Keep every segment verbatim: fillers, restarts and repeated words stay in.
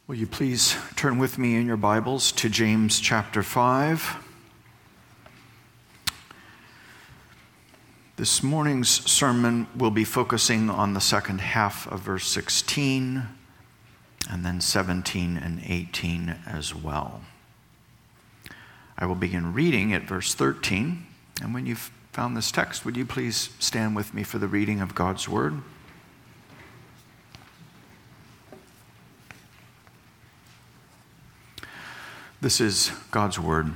Will you please turn with me in your Bibles to James chapter five. This morning's sermon will be focusing on the second half of verse sixteen and then seventeen and eighteen as well. I will begin reading at verse thirteen, and when you've found this text, would you please stand with me for the reading of God's Word? This is God's Word.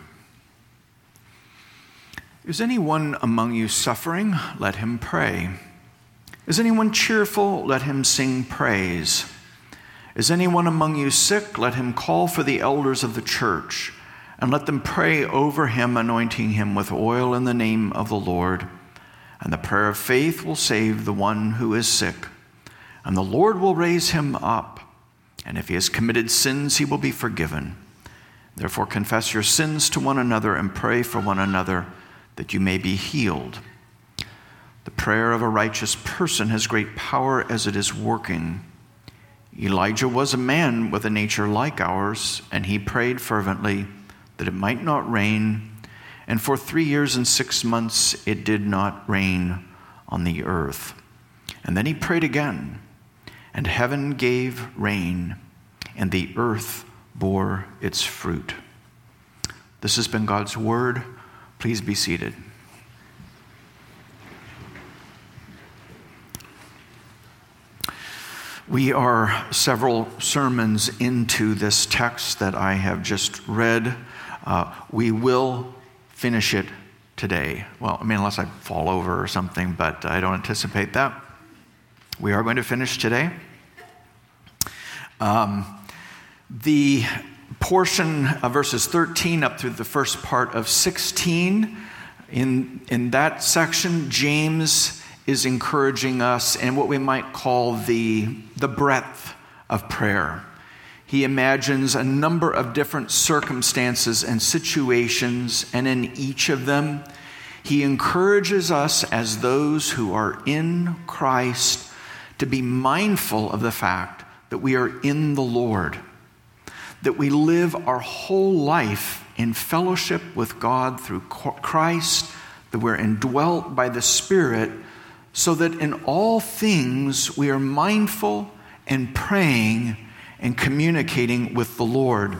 Is anyone among you suffering? Let him pray. Is anyone cheerful? Let him sing praise. Is anyone among you sick? Let him call for the elders of the church, and let them pray over him, anointing him with oil in the name of the Lord. And the prayer of faith will save the one who is sick, and the Lord will raise him up. And if he has committed sins, he will be forgiven. Therefore, confess your sins to one another and pray for one another that you may be healed. The prayer of a righteous person has great power as it is working. Elijah was a man with a nature like ours, and he prayed fervently that it might not rain, and for three years and six months it did not rain on the earth. And then he prayed again, and heaven gave rain, and the earth bore its fruit. This has been God's Word. Please be seated. We are several sermons into this text that I have just read. Uh, we will finish it today. Well, I mean, unless I fall over or something, but I don't anticipate that. We are going to finish today. Um, The portion of verses thirteen up through the first part of sixteen, in, in that section, James is encouraging us in what we might call the, the breadth of prayer. He imagines a number of different circumstances and situations, and in each of them, he encourages us as those who are in Christ to be mindful of the fact that we are in the Lord, that we live our whole life in fellowship with God through Christ, that we're indwelt by the Spirit, so that in all things we are mindful and praying and communicating with the Lord.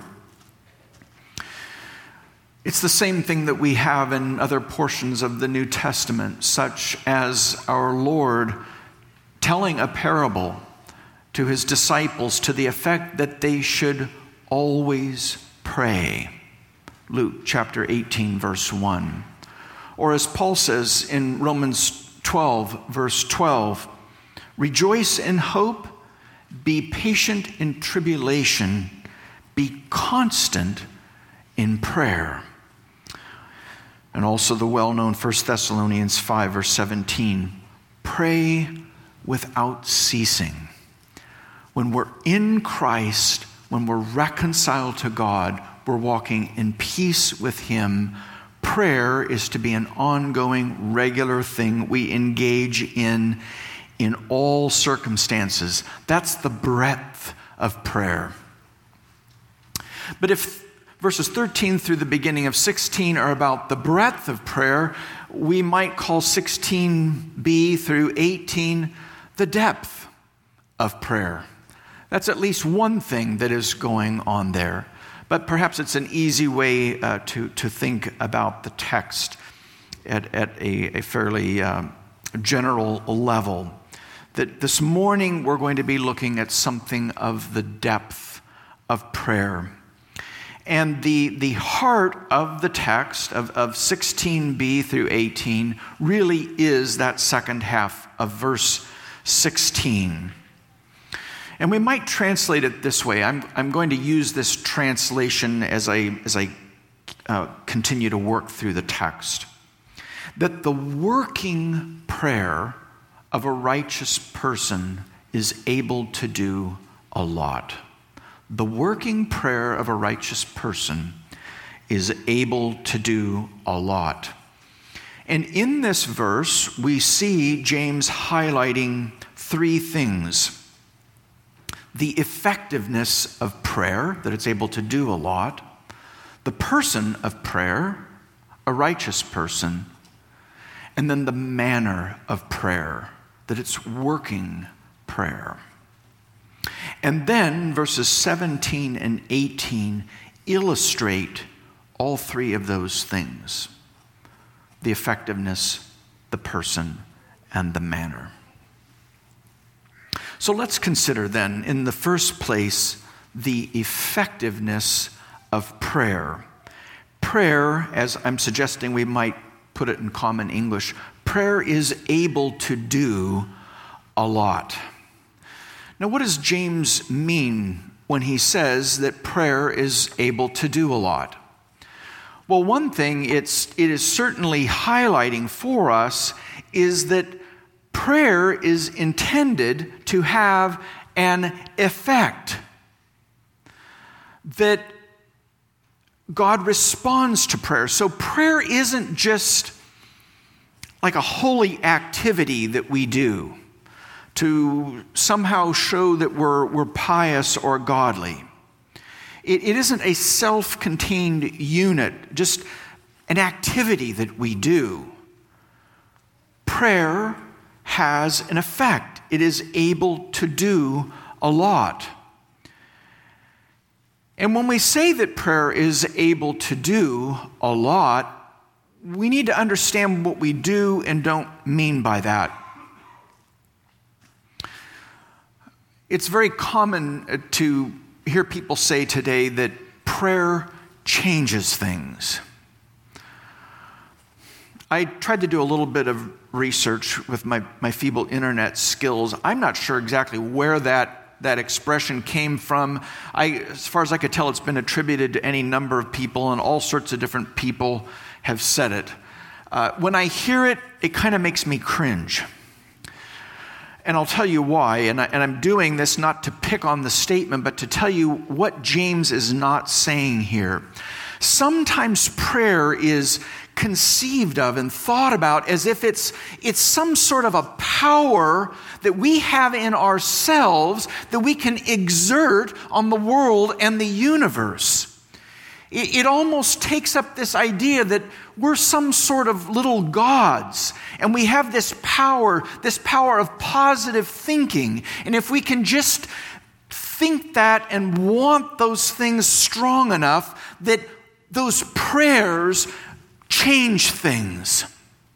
It's the same thing that we have in other portions of the New Testament, such as our Lord telling a parable to his disciples to the effect that they should always pray. Luke chapter eighteen, verse one. Or as Paul says in Romans twelve, verse twelve, rejoice in hope, be patient in tribulation, be constant in prayer. And also the well-known First Thessalonians five, verse seventeen, pray without ceasing. When we're in Christ, when we're reconciled to God, we're walking in peace with Him. Prayer is to be an ongoing, regular thing we engage in in all circumstances. That's the breadth of prayer. But if verses thirteen through the beginning of sixteen are about the breadth of prayer, we might call sixteen b through eighteen the depth of prayer. That's at least one thing that is going on there. But perhaps it's an easy way uh, to, to think about the text at, at a, a fairly uh, general level. That this morning we're going to be looking at something of the depth of prayer. And the, the heart of the text of, of sixteen b through eighteen really is that second half of verse sixteen. And we might translate it this way. I'm, I'm going to use this translation as I, as I uh, continue to work through the text. That the working prayer of a righteous person is able to do a lot. The working prayer of a righteous person is able to do a lot. And in this verse, we see James highlighting three things. the effectiveness of prayer, that it's able to do a lot, the person of prayer, a righteous person, and then the manner of prayer, that it's working prayer. And then verses seventeen and eighteen illustrate all three of those things: the effectiveness, the person, and the manner. So let's consider then, in the first place, the effectiveness of prayer. Prayer, as I'm suggesting we might put it in common English, prayer is able to do a lot. Now, what does James mean when he says that prayer is able to do a lot? Well, one thing it's, it is certainly highlighting for us is that prayer is intended to have an effect. That God responds to prayer. So prayer isn't just like a holy activity that we do to somehow show that we're, we're pious or godly. It, it isn't a self-contained unit, just an activity that we do. Prayer has an effect. It is able to do a lot. And when we say that prayer is able to do a lot, we need to understand what we do and don't mean by that. It's very common to hear people say today that prayer changes things. I tried to do a little bit of research with my, my feeble internet skills. I'm not sure exactly where that, that expression came from. I, as far as I could tell, it's been attributed to any number of people, and all sorts of different people have said it. Uh, when I hear it, it kind of makes me cringe. And I'll tell you why, and, I, and I'm doing this not to pick on the statement, but to tell you what James is not saying here. Sometimes prayer is conceived of and thought about as if it's, it's some sort of a power that we have in ourselves that we can exert on the world and the universe. It, it almost takes up this idea that we're some sort of little gods, and we have this power, this power of positive thinking. And if we can just think that and want those things strong enough, that those prayers change things.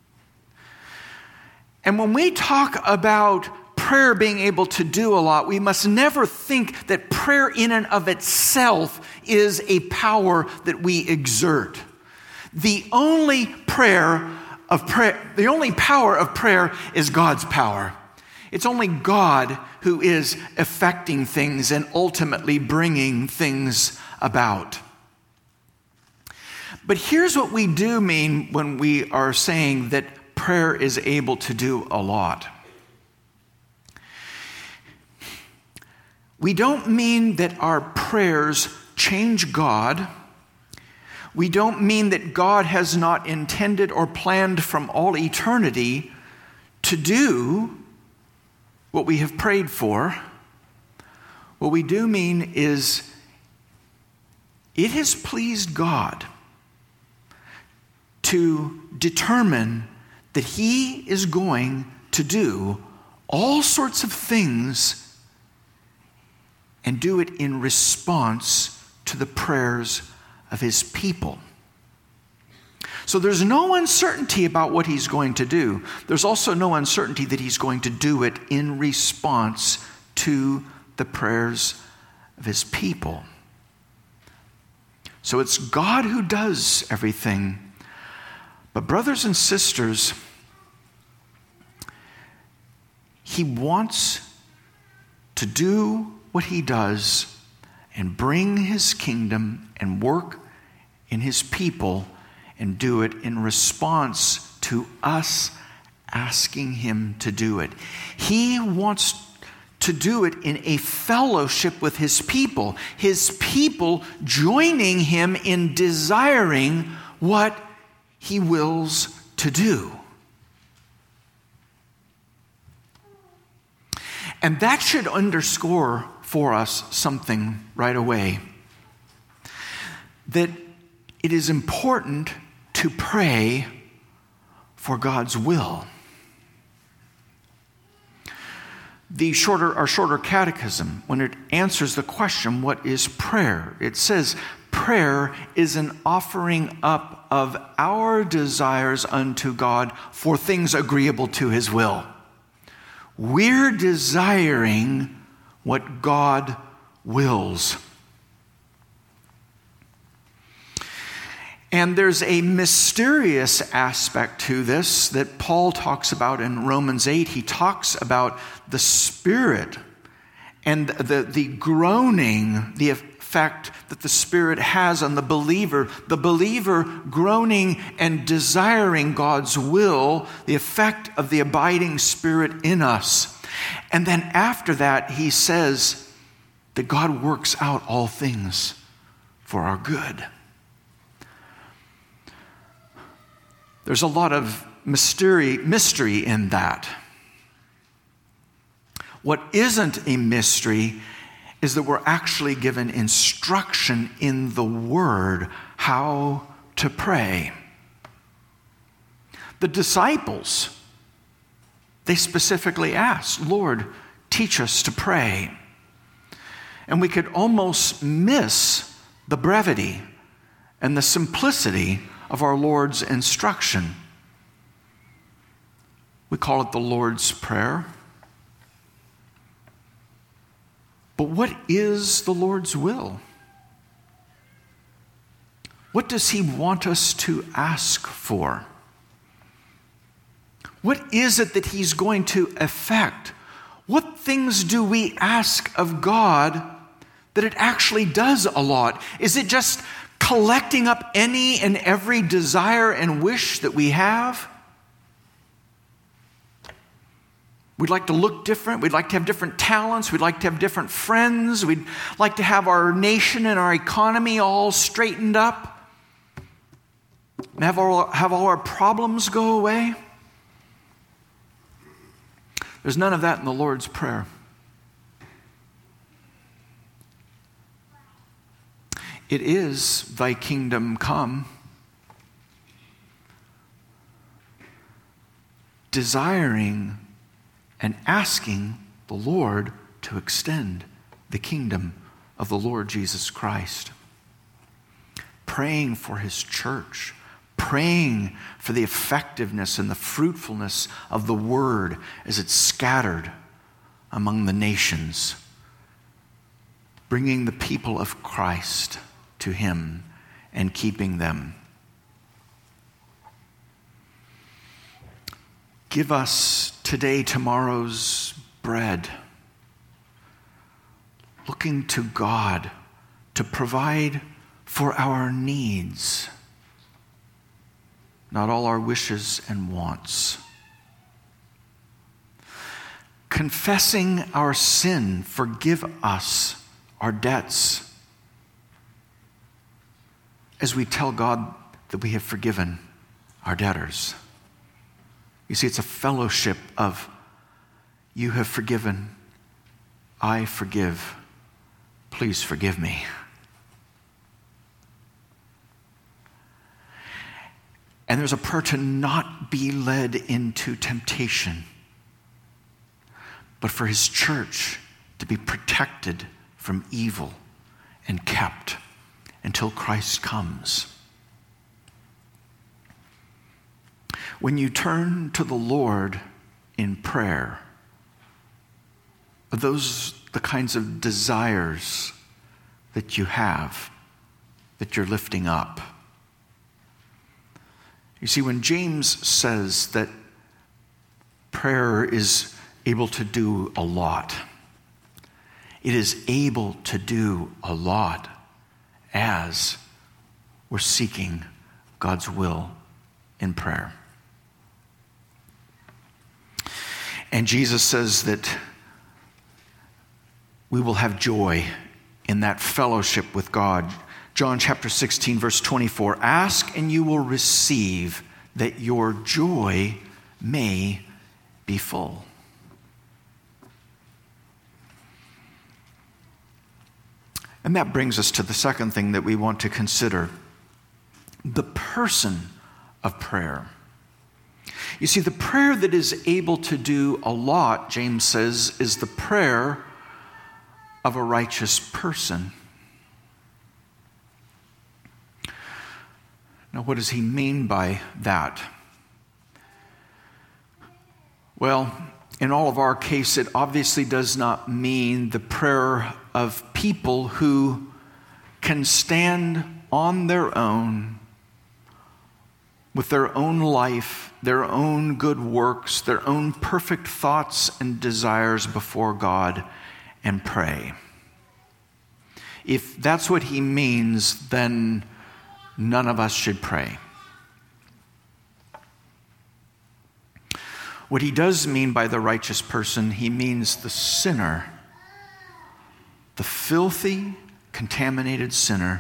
And when we talk about prayer being able to do a lot, we must never think that prayer in and of itself is a power that we exert. The only prayer of prayer, the only power of prayer is God's power. It's only God who is affecting things and ultimately bringing things about. But here's what we do mean when we are saying that prayer is able to do a lot. We don't mean that our prayers change God. We don't mean that God has not intended or planned from all eternity to do what we have prayed for. What we do mean is it has pleased God to determine that He is going to do all sorts of things and do it in response to the prayers of His people. So there's no uncertainty about what He's going to do. There's also no uncertainty that He's going to do it in response to the prayers of His people. So it's God who does everything. But brothers and sisters, He wants to do what He does and bring His kingdom and work in His people and do it in response to us asking Him to do it. He wants to do it in a fellowship with His people, His people joining Him in desiring what He wills to do. And that should underscore for us something right away. That it is important to pray for God's will. The shorter, our shorter catechism, when it answers the question, what is prayer? It says, prayer is an offering up of our desires unto God for things agreeable to his will. We're desiring what God wills. And there's a mysterious aspect to this that Paul talks about in Romans eight. He talks about the Spirit and the, the groaning, the effect that the Spirit has on the believer. The believer groaning and desiring God's will, the effect of the abiding Spirit in us. And then after that, he says that God works out all things for our good. There's a lot of mystery, mystery in that. What isn't a mystery is that we're actually given instruction in the Word how to pray. The disciples, they specifically asked, Lord, teach us to pray. And we could almost miss the brevity and the simplicity of our Lord's instruction. We call it the Lord's Prayer. But what is the Lord's will? What does he want us to ask for? What is it that he's going to effect? What things do we ask of God that it actually does a lot? Is it just collecting up any and every desire and wish that we have? We'd like to look different. We'd like to have different talents. We'd like to have different friends. We'd like to have our nation and our economy all straightened up and have all, have all our problems go away. There's none of that in the Lord's Prayer. It is, thy kingdom come, desiring and asking the Lord to extend the kingdom of the Lord Jesus Christ. Praying for his church, praying for the effectiveness and the fruitfulness of the word as it's scattered among the nations, bringing the people of Christ to him and keeping them. Give us today tomorrow's bread. Looking to God to provide for our needs, not all our wishes and wants. Confessing our sin, forgive us our debts, as we tell God that we have forgiven our debtors. You see, it's a fellowship of, you have forgiven, I forgive, please forgive me. And there's a prayer to not be led into temptation, but for his church to be protected from evil and kept until Christ comes. When you turn to the Lord in prayer, are those the kinds of desires that you have, that you're lifting up? You see, when James says that prayer is able to do a lot, it is able to do a lot as we're seeking God's will in prayer. And Jesus says that we will have joy in that fellowship with God. John chapter sixteen, verse twenty-four, ask and you will receive, that your joy may be full. And that brings us to the second thing that we want to consider: the person of prayer. You see, the prayer that is able to do a lot, James says, is the prayer of a righteous person. Now, what does he mean by that? Well, in all of our case, it obviously does not mean the prayer of people who can stand on their own with their own life, their own good works, their own perfect thoughts and desires before God and pray. If that's what he means, then none of us should pray. What he does mean by the righteous person, he means the sinner, the filthy, contaminated sinner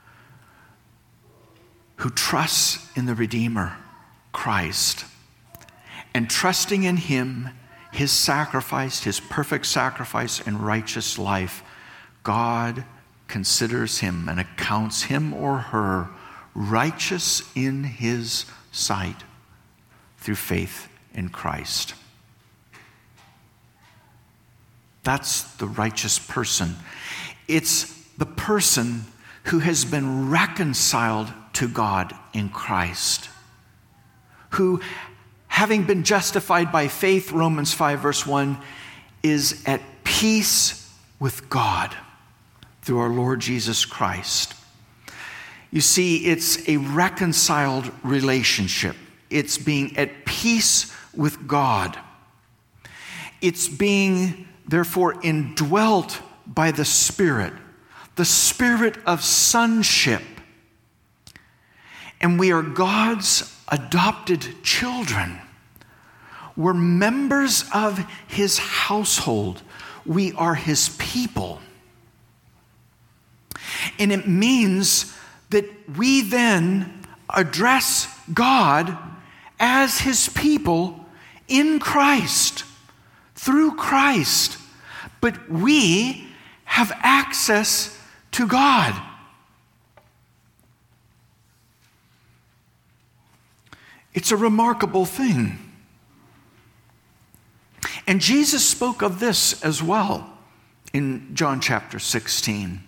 who trusts in the Redeemer, Christ, and trusting in him, his sacrifice, his perfect sacrifice and righteous life, God considers him and accounts him or her righteous in his sight through faith in Christ. That's the righteous person. It's the person who has been reconciled to God in Christ, who, having been justified by faith, Romans five verse one, is at peace with God through our Lord Jesus Christ. You see, it's a reconciled relationship. It's being at peace with God. It's being, therefore, indwelt by the Spirit, the Spirit of sonship. And we are God's adopted children. We're members of his household. We are his people. And it means that we then address God as his people in Christ, through Christ. But we have access to God. It's a remarkable thing. And Jesus spoke of this as well in John chapter sixteen.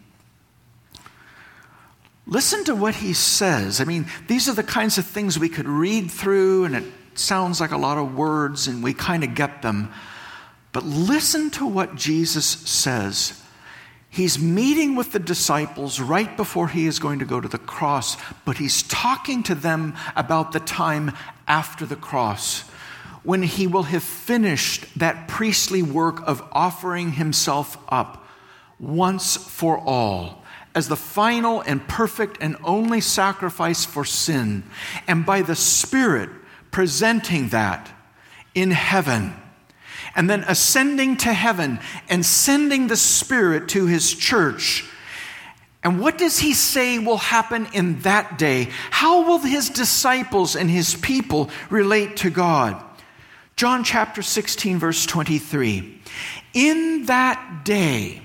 Listen to what he says. I mean, these are the kinds of things we could read through, and it sounds like a lot of words, and we kind of get them. But listen to what Jesus says. He's meeting with the disciples right before he is going to go to the cross, but he's talking to them about the time after the cross, when he will have finished that priestly work of offering himself up once for all as the final and perfect and only sacrifice for sin, and by the Spirit presenting that in heaven, and then ascending to heaven and sending the Spirit to his church. And what does he say will happen in that day? How will his disciples and his people relate to God? John chapter sixteen, verse twenty-three. In that day,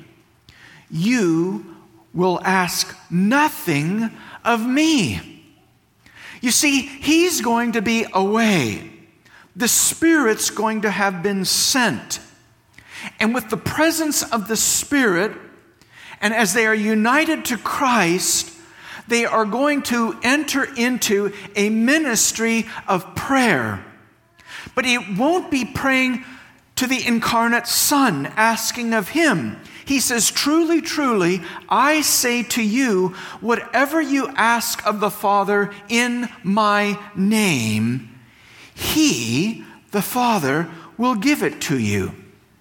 you will ask nothing of me. You see, he's going to be away. The Spirit's going to have been sent. And with the presence of the Spirit, and as they are united to Christ, they are going to enter into a ministry of prayer. But it won't be praying to the incarnate Son, asking of him. He says, truly, truly, I say to you, whatever you ask of the Father in my name, he, the Father, will give it to you.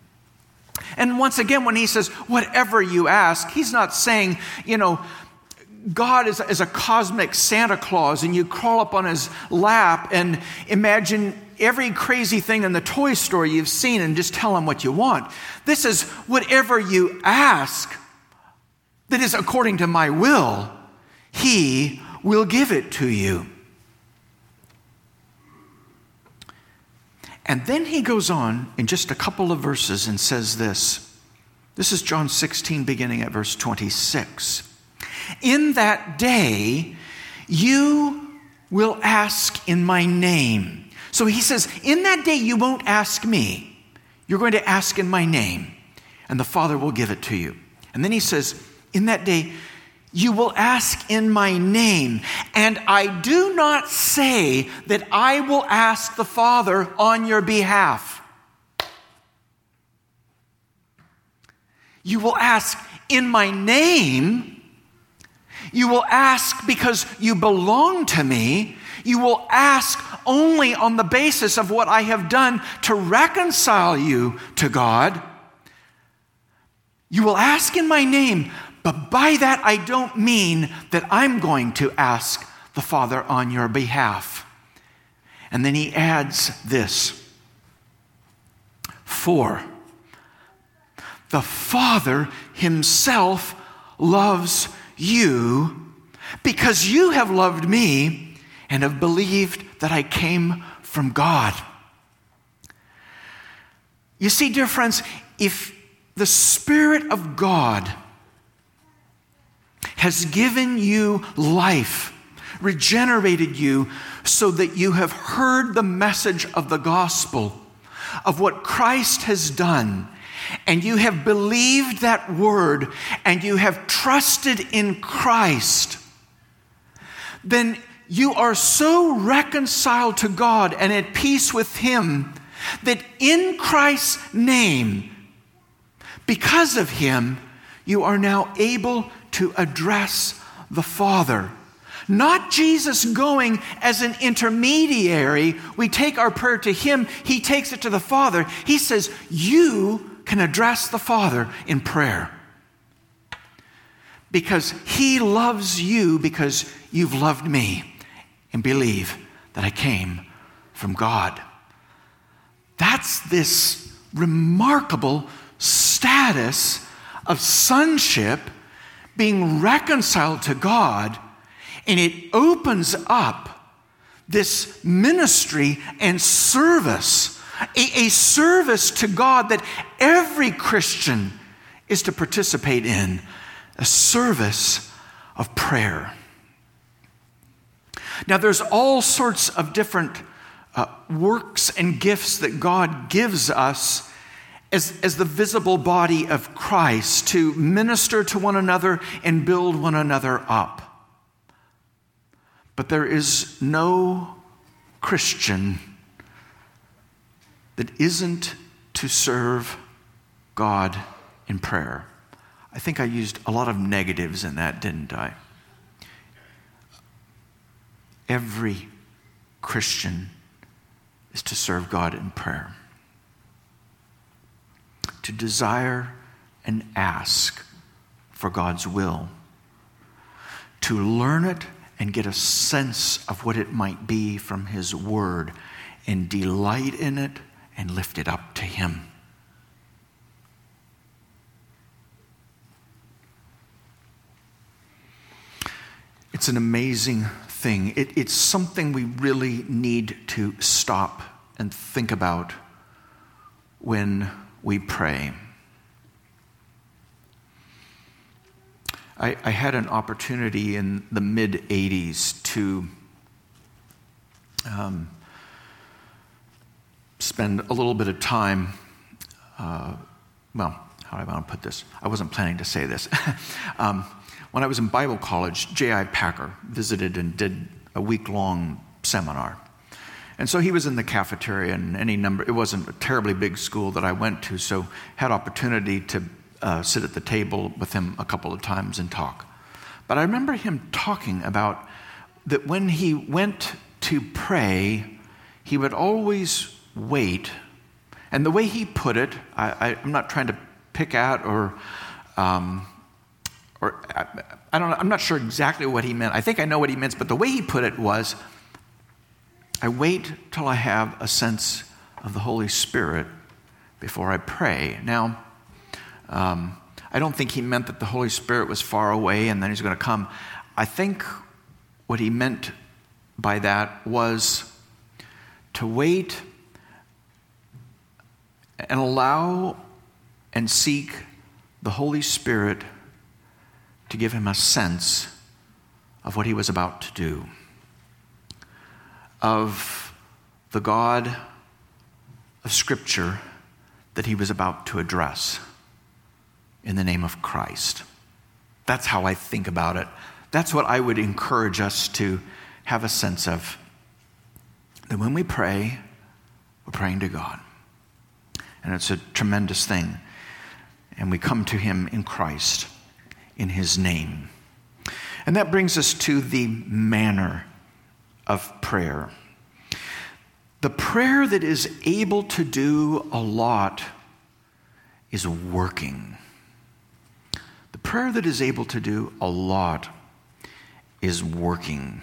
And once again, when he says, whatever you ask, he's not saying, you know, God is, is a cosmic Santa Claus and you crawl up on his lap and imagine every crazy thing in the toy store you've seen and just tell him what you want. This is whatever you ask that is according to my will, he will give it to you. And then he goes on in just a couple of verses and says this. This is John sixteen, beginning at verse twenty-six. In that day, you will ask in my name. So he says, in that day, you won't ask me. You're going to ask in my name, and the Father will give it to you. And then he says, in that day, you will ask in my name, and I do not say that I will ask the Father on your behalf. You will ask in my name. You will ask because you belong to me. You will ask only on the basis of what I have done to reconcile you to God. You will ask in my name, but by that I don't mean that I'm going to ask the Father on your behalf. And then he adds this. For the Father himself loves you because you have loved me and have believed that I came from God. You see, dear friends, if the Spirit of God has given you life, regenerated you so that you have heard the message of the gospel, of what Christ has done, and you have believed that word, and you have trusted in Christ, then you are so reconciled to God and at peace with Him that in Christ's name, because of Him, you are now able to address the Father. Not Jesus going as an intermediary. We take our prayer to Him. He takes it to the Father. He says, you can address the Father in prayer. Because He loves you because you've loved me and believe that I came from God. That's this remarkable status of sonship, being reconciled to God, and it opens up this ministry and service, a, a service to God that every Christian is to participate in, a service of prayer. Now, there's all sorts of different uh, works and gifts that God gives us as, as the visible body of Christ to minister to one another and build one another up. But there is no Christian that isn't to serve God in prayer. I think I used a lot of negatives in that, didn't I? Every Christian is to serve God in prayer, to desire and ask for God's will, to learn it and get a sense of what it might be from His Word, and delight in it and lift it up to Him. It's an amazing thing. It, it's something we really need to stop and think about when we pray. I, I had an opportunity in the mid-eighties to um, spend a little bit of time, uh, well, how do I want to put this? I wasn't planning to say this. um, when I was in Bible college, J I Packer visited and did a week-long seminar. And so he was in the cafeteria, and any number, it wasn't a terribly big school that I went to, so had opportunity to uh, sit at the table with him a couple of times and talk. But I remember him talking about that when he went to pray, he would always wait. And the way he put it, I, I, I'm not trying to pick at or, um, or I, I don't know, I'm not sure exactly what he meant. I think I know what he meant, but the way he put it was, I wait till I have a sense of the Holy Spirit before I pray. Now, um, I don't think he meant that the Holy Spirit was far away and then He's going to come. I think what he meant by that was to wait and allow and seek the Holy Spirit to give him a sense of what he was about to do, of the God of Scripture that he was about to address in the name of Christ. That's how I think about it. That's what I would encourage us to have a sense of. That when we pray, we're praying to God. And it's a tremendous thing. And we come to him in Christ, in his name. And that brings us to the manner of prayer. The prayer that is able to do a lot is working. The prayer that is able to do a lot is working.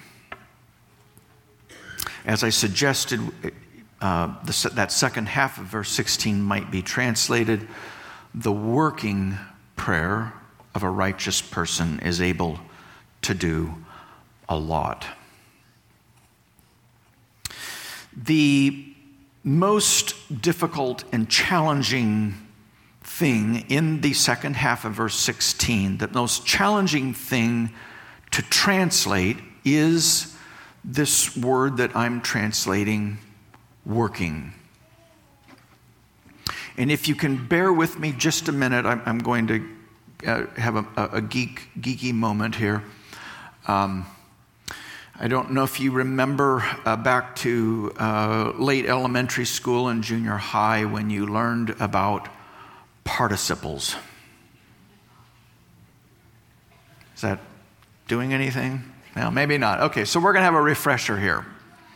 As I suggested, uh, the, that second half of verse sixteen might be translated, the working prayer of a righteous person is able to do a lot. The most difficult and challenging thing in the second half of verse sixteen, the most challenging thing to translate is this word that I'm translating, working. And if you can bear with me just a minute, I'm, I'm going to uh, have a, a geek, geeky moment here. Um, I don't know if you remember uh, back to uh, late elementary school and junior high when you learned about participles. Is that doing anything? No, maybe not. Okay, so we're going to have a refresher here.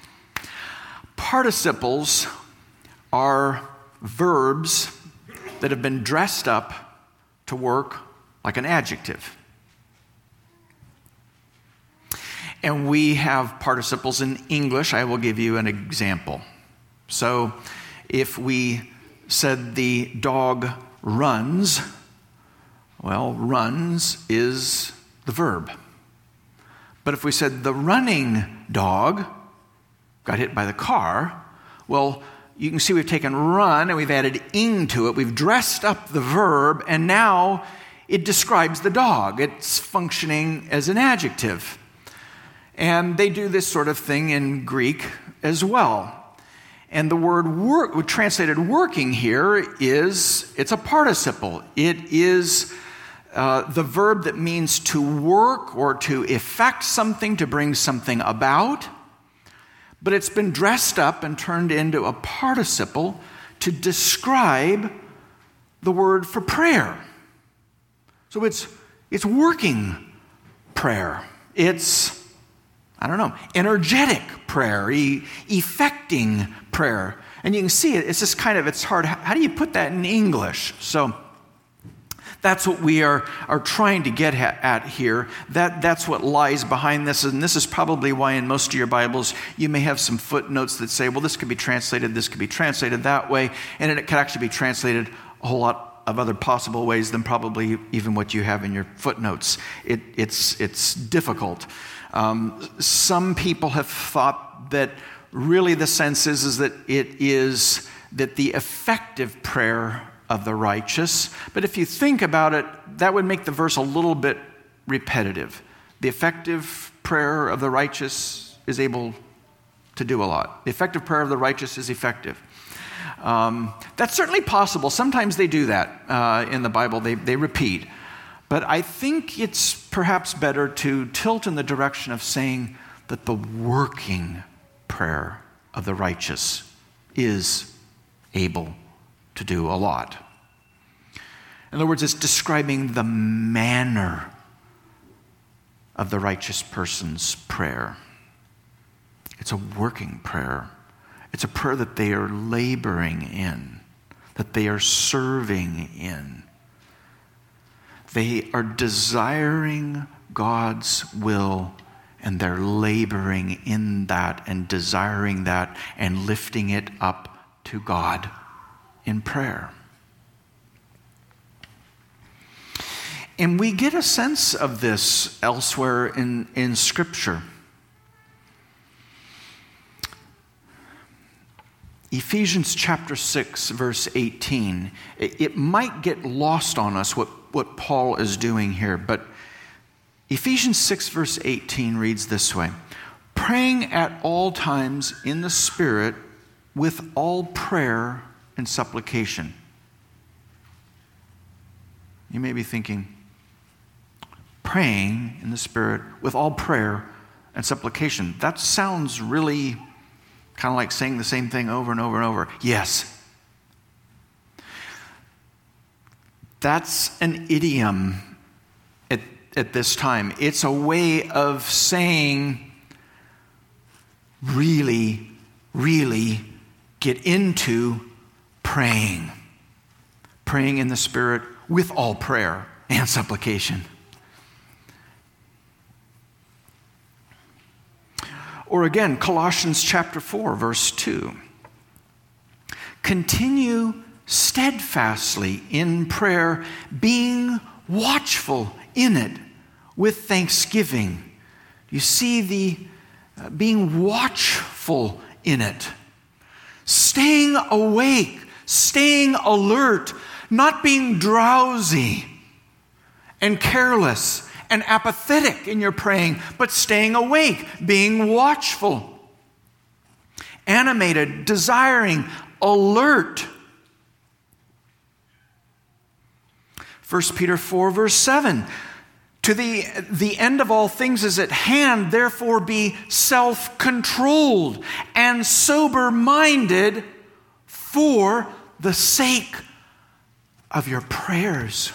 Participles are verbs that have been dressed up to work like an adjective. And we have participles in English. I will give you an example. So if we said the dog runs, well, runs is the verb. But if we said the running dog got hit by the car, well, you can see we've taken run and we've added ing to it. We've dressed up the verb, and now it describes the dog. It's functioning as an adjective. And they do this sort of thing in Greek as well. And the word work, translated working here, is, it's a participle. It is uh, the verb that means to work or to effect something, to bring something about. But it's been dressed up and turned into a participle to describe the word for prayer. So it's, it's working prayer. It's, I don't know, energetic prayer, e- effecting prayer. And you can see it, it's just kind of, it's hard. How, how do you put that in English? So that's what we are, are trying to get at here. That, that's what lies behind this. And this is probably why in most of your Bibles, you may have some footnotes that say, well, this could be translated, this could be translated that way. And it could actually be translated a whole lot of other possible ways than probably even what you have in your footnotes. It, it's, it's difficult. Um, some people have thought that really the sense is, is that it is that the effective prayer of the righteous. But if you think about it, that would make the verse a little bit repetitive. The effective prayer of the righteous is able to do a lot. The effective prayer of the righteous is effective. Um, that's certainly possible. Sometimes they do that uh, in the Bible. They, they repeat. But I think it's perhaps better to tilt in the direction of saying that the working prayer of the righteous is able to do a lot. In other words, it's describing the manner of the righteous person's prayer. It's a working prayer. It's a prayer that they are laboring in, that they are serving in. They are desiring God's will, and they're laboring in that and desiring that and lifting it up to God in prayer. And we get a sense of this elsewhere in, in Scripture. Ephesians chapter six, verse eighteen. It, it might get lost on us what what Paul is doing here. But Ephesians six, verse eighteen reads this way: praying at all times in the Spirit with all prayer and supplication. You may be thinking, praying in the Spirit with all prayer and supplication. That sounds really kind of like saying the same thing over and over and over. Yes. That's an idiom at, at this time. It's a way of saying, really, really get into praying. Praying in the Spirit with all prayer and supplication. Or again, Colossians chapter four, verse two. Continue steadfastly in prayer, being watchful in it with thanksgiving. You see the uh, being watchful in it. Staying awake, staying alert, not being drowsy and careless and apathetic in your praying, but staying awake, being watchful, animated, desiring, alert. First Peter four, verse seven. To the, the end of all things is at hand, therefore be self-controlled and sober-minded for the sake of your prayers.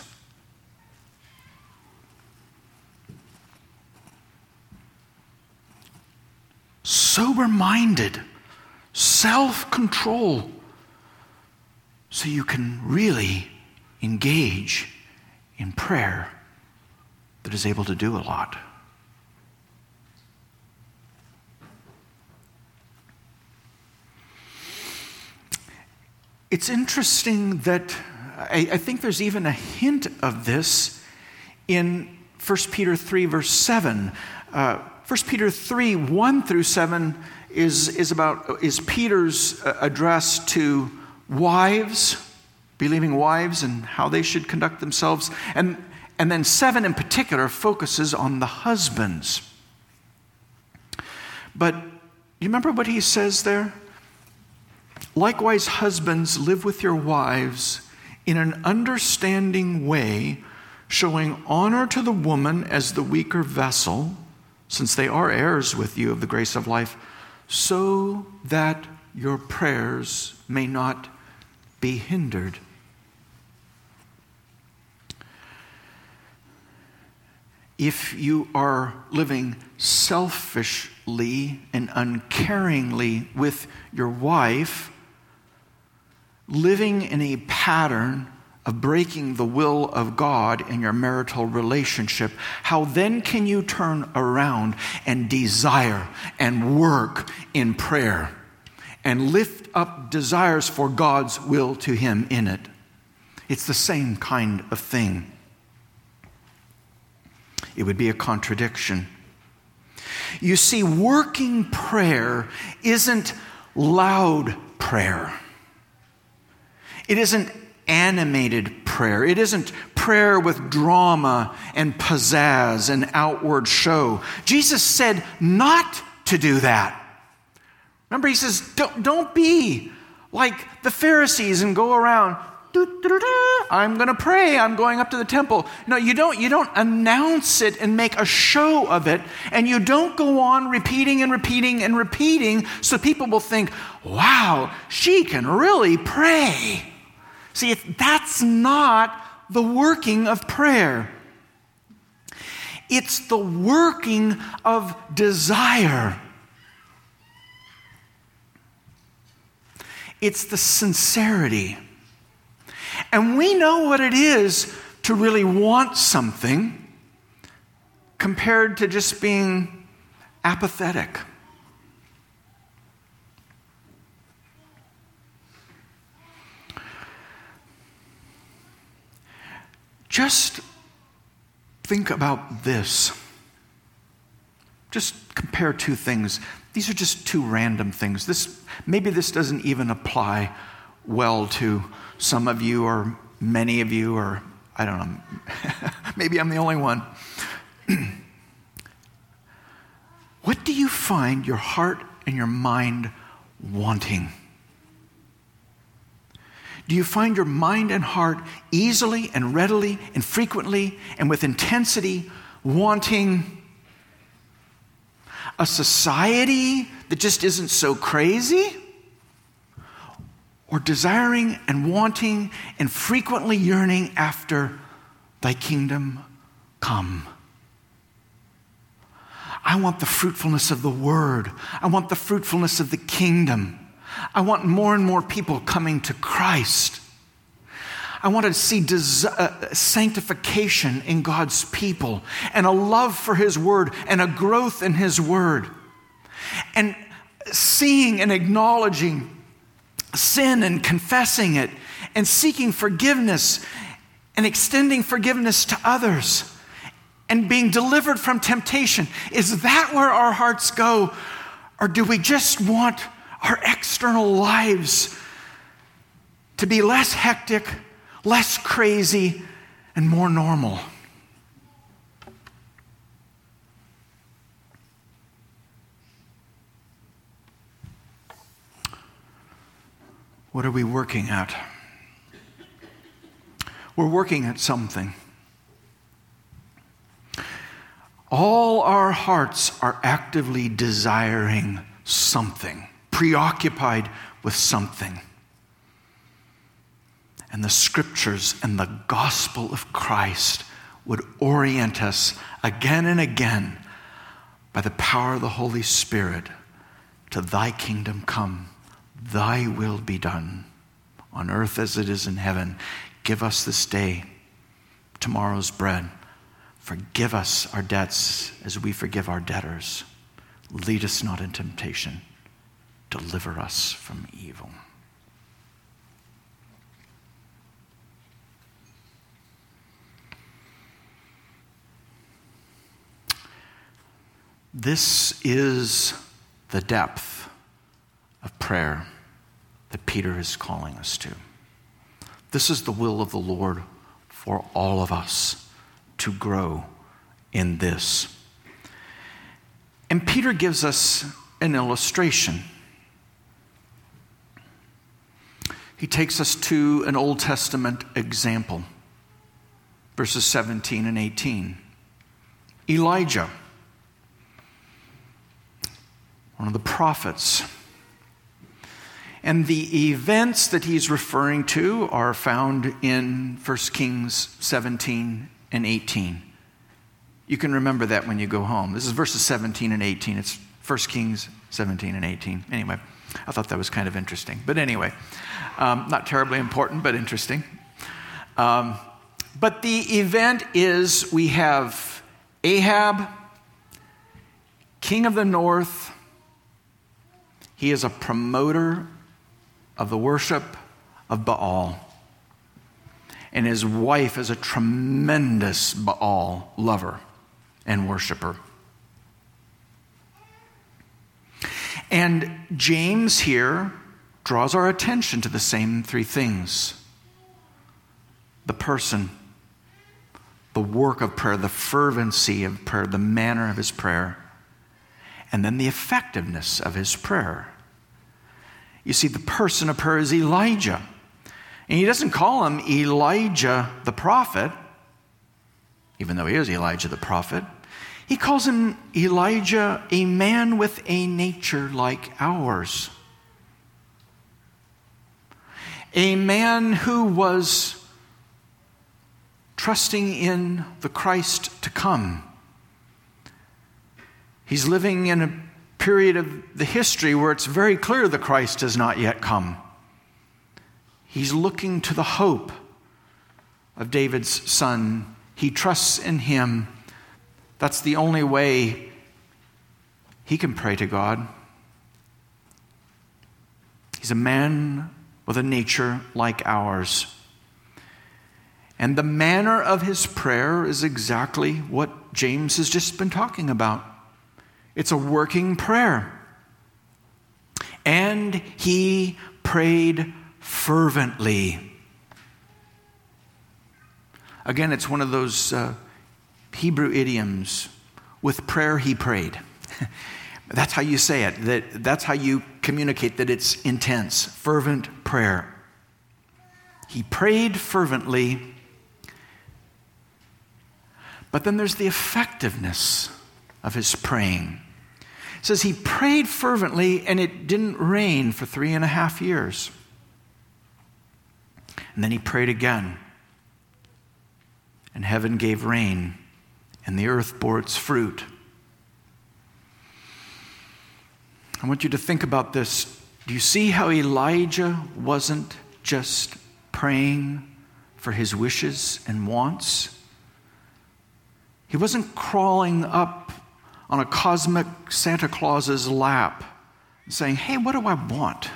Sober-minded, self-control, so you can really engage in prayer that is able to do a lot. It's interesting that I, I think there's even a hint of this in First Peter three, verse seven. Uh, First Peter three, one through seven is, is about is Peter's address to wives, believing wives, and how they should conduct themselves. And, and then seven in particular focuses on the husbands. But you remember what he says there? Likewise, husbands, live with your wives in an understanding way, showing honor to the woman as the weaker vessel, since they are heirs with you of the grace of life, so that your prayers may not be hindered. If you are living selfishly and uncaringly with your wife, living in a pattern of breaking the will of God in your marital relationship, how then can you turn around and desire and work in prayer and lift up desires for God's will to Him in it? It's the same kind of thing. It would be a contradiction. You see, working prayer isn't loud prayer. It isn't animated prayer. It isn't prayer with drama and pizzazz and outward show. Jesus said not to do that. Remember, he says, don't, don't be like the Pharisees and go around, I'm going to pray, I'm going up to the temple. No, you don't, you don't announce it and make a show of it, and you don't go on repeating and repeating and repeating so people will think, wow, she can really pray. See, that's not the working of prayer. It's the working of desire. It's the sincerity. And we know what it is to really want something compared to just being apathetic. Just think about this. Just compare two things. These are just two random things. This maybe this doesn't even apply well to some of you or many of you or I don't know. Maybe I'm the only one. What do you find your heart and your mind wanting? Do you find your mind and heart easily and readily and frequently and with intensity wanting a society that just isn't so crazy? Or desiring and wanting and frequently yearning after thy kingdom come? I want the fruitfulness of the word. I want the fruitfulness of the kingdom. I want more and more people coming to Christ. I want to see des- uh, sanctification in God's people and a love for his word and a growth in his word. And seeing and acknowledging sin and confessing it and seeking forgiveness and extending forgiveness to others and being delivered from temptation. Is that where our hearts go? Or do we just want our external lives to be less hectic, less crazy, and more normal? What are we working at? We're working at something. All our hearts are actively desiring something, preoccupied with something. And the scriptures and the gospel of Christ would orient us again and again by the power of the Holy Spirit to thy kingdom come, thy will be done on earth as it is in heaven. Give us this day tomorrow's bread. Forgive us our debts as we forgive our debtors. Lead us not in temptation. Deliver us from evil. This is the depth of prayer that Peter is calling us to. This is the will of the Lord for all of us, to grow in this. And Peter gives us an illustration. He takes us to an Old Testament example, verses seventeen and eighteen. Elijah, one of the prophets. And the events that he's referring to are found in First Kings seventeen and eighteen. You can remember that when you go home. This is verses seventeen and eighteen. It's First Kings seventeen and eighteen. Anyway, I thought that was kind of interesting. But anyway, um, not terribly important, but interesting. Um, but the event is we have Ahab, king of the north. He is a promoter of the worship of Baal. And his wife is a tremendous Baal lover and worshiper. And James here draws our attention to the same three things: the person, the work of prayer, the fervency of prayer, the manner of his prayer, and then the effectiveness of his prayer. You see, the person of prayer is Elijah. And he doesn't call him Elijah the prophet, even though he is Elijah the prophet. He calls him Elijah, a man with a nature like ours. A man who was trusting in the Christ to come. He's living in a period of the history where it's very clear the Christ has not yet come. He's looking to the hope of David's son. He trusts in him. That's the only way he can pray to God. He's a man with a nature like ours. And the manner of his prayer is exactly what James has just been talking about. It's a working prayer. And he prayed fervently. Again, it's one of those uh, Hebrew idioms. With prayer, he prayed. That's how you say it. That, that's how you communicate that it's intense, fervent prayer. He prayed fervently, but then there's the effectiveness of his praying. It says he prayed fervently and it didn't rain for three and a half years. And then he prayed again, and heaven gave rain, and the earth bore its fruit. I want you to think about this. Do you see how Elijah wasn't just praying for his wishes and wants? He wasn't crawling up on a cosmic Santa Claus's lap saying, hey, what do I want?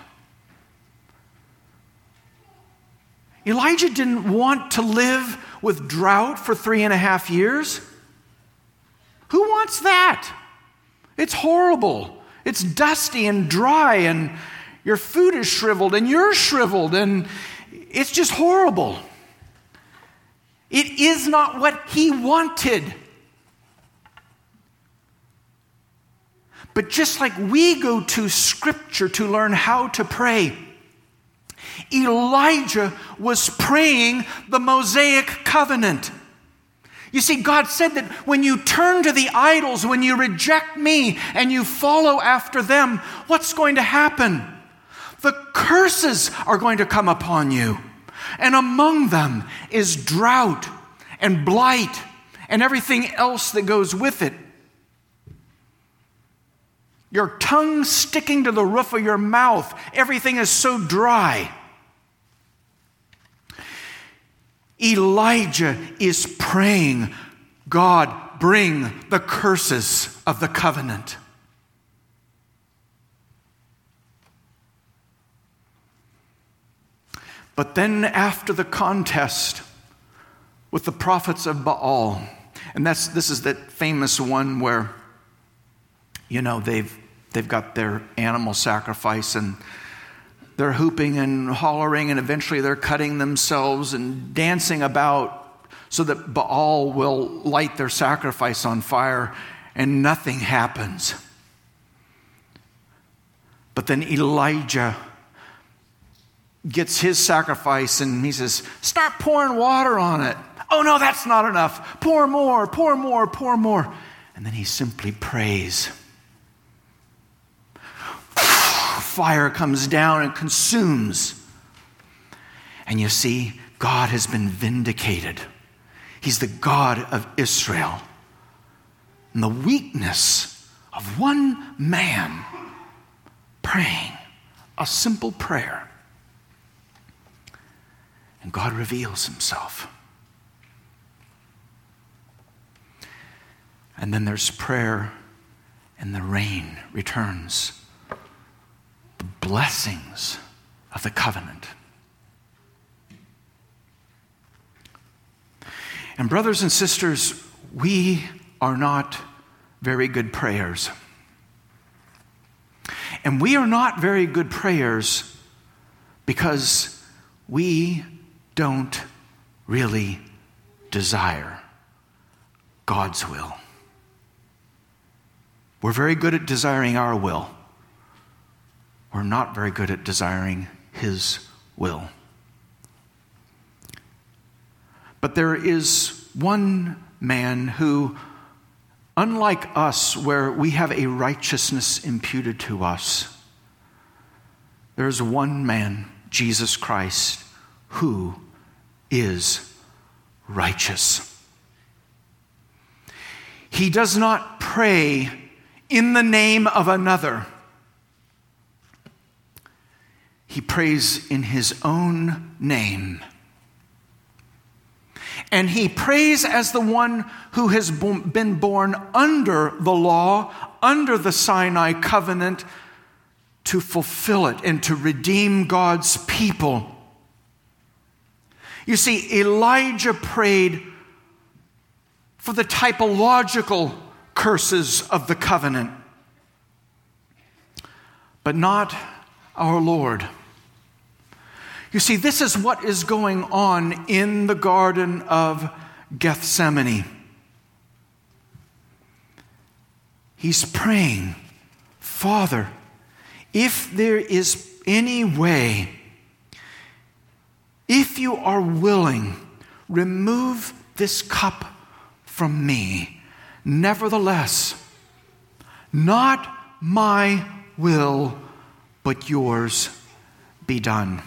Elijah didn't want to live with drought for three and a half years. Who wants that? It's horrible. It's dusty and dry, and your food is shriveled, and you're shriveled, and it's just horrible. It is not what he wanted. But just like we go to Scripture to learn how to pray, Elijah was praying the Mosaic covenant. You see, God said that when you turn to the idols, when you reject me and you follow after them, what's going to happen? The curses are going to come upon you. And among them is drought and blight and everything else that goes with it. Your tongue sticking to the roof of your mouth. Everything is so dry. Elijah is praying, God, bring the curses of the covenant. But then after the contest with the prophets of Baal, and that's this is that famous one where, you know, they've they've got their animal sacrifice and they're hooping and hollering, and eventually they're cutting themselves and dancing about so that Baal will light their sacrifice on fire, and nothing happens. But then Elijah gets his sacrifice and he says, start pouring water on it. Oh no, that's not enough. Pour more, pour more, pour more. And then he simply prays. Fire comes down and consumes. And you see, God has been vindicated. He's the God of Israel. And the weakness of one man praying a simple prayer. And God reveals himself. And then there's prayer, and the rain returns. The blessings of the covenant. And brothers and sisters, we are not very good prayers. And we are not very good prayers because we don't really desire God's will. We're very good at desiring our will. We're not very good at desiring His will. But there is one man who, unlike us, where we have a righteousness imputed to us, there is one man, Jesus Christ, who is righteous. He does not pray in the name of another. He prays in his own name. And he prays as the one who has been born under the law, under the Sinai covenant, to fulfill it and to redeem God's people. You see, Elijah prayed for the typological curses of the covenant, but not our Lord. You see, this is what is going on in the Garden of Gethsemane. He's praying, Father, if there is any way, if you are willing, remove this cup from me. Nevertheless, not my will, but yours be done.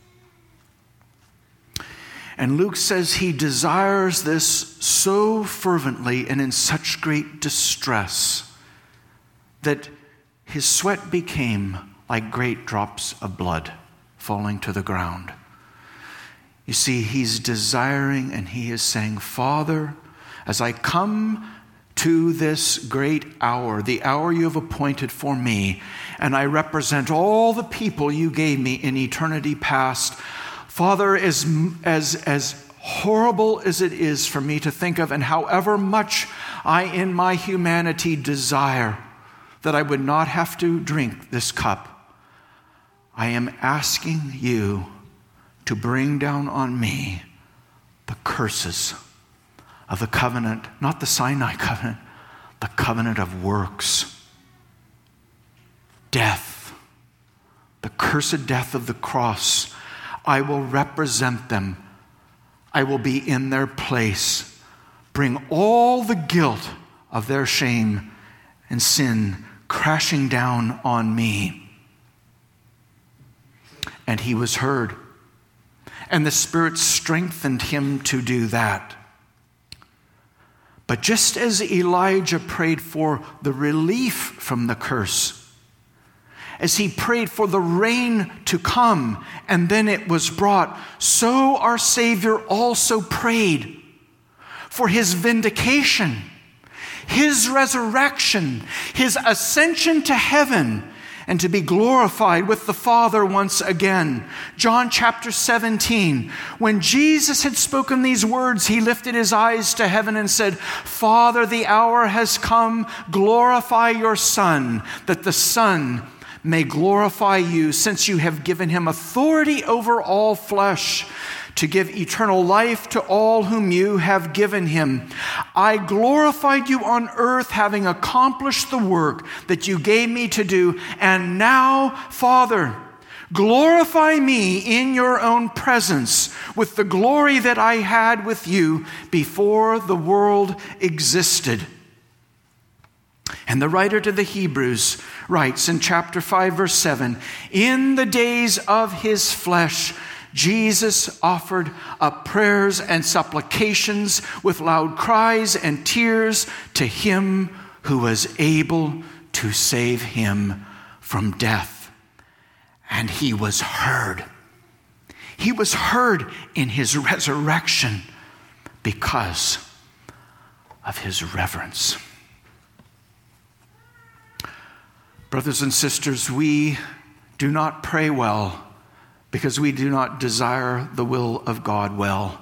And Luke says he desires this so fervently and in such great distress that his sweat became like great drops of blood falling to the ground. You see, he's desiring and he is saying, Father, as I come to this great hour, the hour you have appointed for me, and I represent all the people you gave me in eternity past, Father, as, as, as horrible as it is for me to think of, and however much I in my humanity desire that I would not have to drink this cup, I am asking you to bring down on me the curses of the covenant, not the Sinai covenant, the covenant of works. Death, the cursed death of the cross. I will represent them. I will be in their place. Bring all the guilt of their shame and sin crashing down on me. And he was heard. And the Spirit strengthened him to do that. But just as Elijah prayed for the relief from the curse, as he prayed for the rain to come and then it was brought, so our Savior also prayed for his vindication, his resurrection, his ascension to heaven, and to be glorified with the Father once again. John chapter seventeen, when Jesus had spoken these words, he lifted his eyes to heaven and said, Father, the hour has come. Glorify your Son, that the Son may glorify you, since you have given him authority over all flesh, to give eternal life to all whom you have given him. I glorified you on earth, having accomplished the work that you gave me to do. And now, Father, glorify me in your own presence with the glory that I had with you before the world existed. And the writer to the Hebrews writes in chapter five, verse seven, in the days of his flesh, Jesus offered up prayers and supplications with loud cries and tears to him who was able to save him from death. And he was heard. He was heard in his resurrection because of his reverence. Brothers and sisters, we do not pray well because we do not desire the will of God well.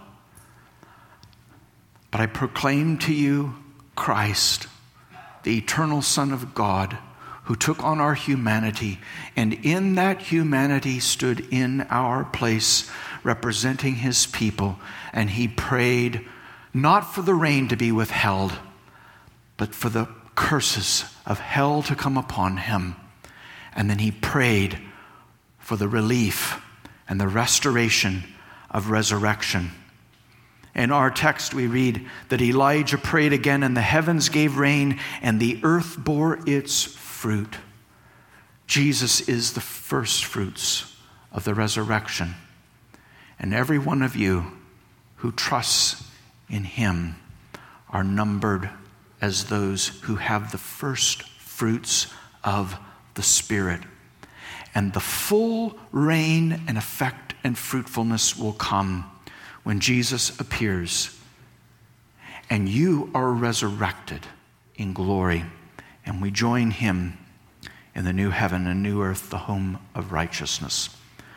But I proclaim to you Christ, the eternal Son of God, who took on our humanity, and in that humanity stood in our place, representing his people, and he prayed not for the rain to be withheld, but for the curses of hell to come upon him. And then he prayed for the relief and the restoration of resurrection. In our text we read that Elijah prayed again, and the heavens gave rain, and the earth bore its fruit. Jesus is the first fruits of the resurrection. And every one of you who trusts in him are numbered as those who have the first fruits of the Spirit. And the full reign and effect and fruitfulness will come when Jesus appears. And you are resurrected in glory. And we join him in the new heaven and new earth, the home of righteousness.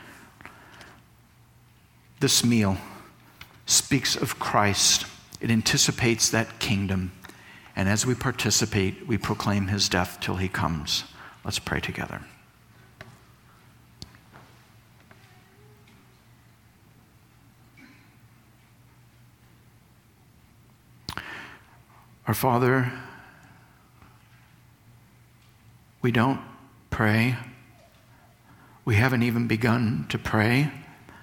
This meal speaks of Christ. It anticipates that kingdom. And as we participate, we proclaim his death till he comes. Let's pray together. Our Father, we don't pray. We haven't even begun to pray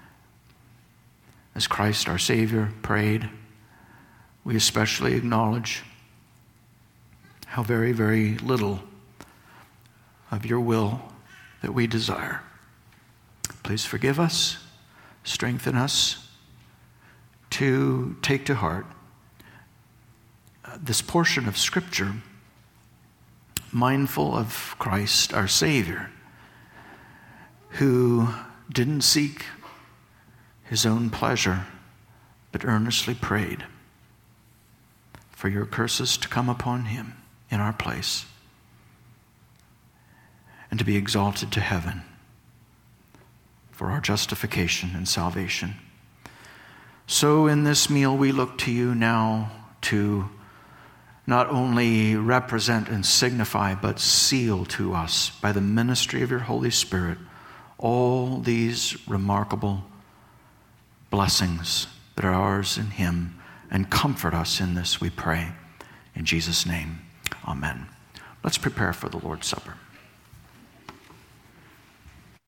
as Christ our Savior prayed. We especially acknowledge how very, very little of your will that we desire. Please forgive us, strengthen us to take to heart this portion of Scripture, mindful of Christ our Savior, who didn't seek his own pleasure, but earnestly prayed for your curses to come upon him in our place and to be exalted to heaven for our justification and salvation. So in this meal we look to you now to not only represent and signify, but seal to us by the ministry of your Holy Spirit all these remarkable blessings that are ours in him, and comfort us in this, we pray. In Jesus' name, amen. Let's prepare for the Lord's Supper.